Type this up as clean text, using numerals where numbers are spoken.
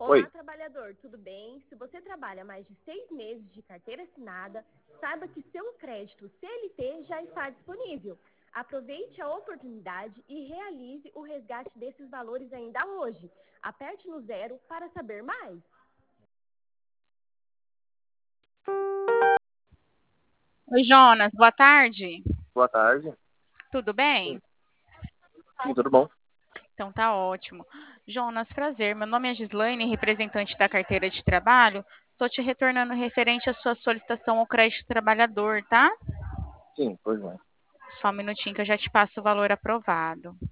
Oi, Olá, trabalhador, tudo bem? Se você trabalha mais de 6 meses de carteira assinada, saiba que seu crédito CLT já está disponível. Aproveite a oportunidade e realize o resgate desses valores ainda hoje. Aperte no zero para saber mais. Oi, Jonas, boa tarde. boa tarde. Tudo Sim, bem? sim, tudo bom? Então tá ótimo. Jonas, prazer. Meu nome é Gislaine, representante da carteira de trabalho. Estou te retornando referente à sua solicitação ao crédito trabalhador, tá? Sim, pois não. Só um minutinho que eu já te passo o valor aprovado.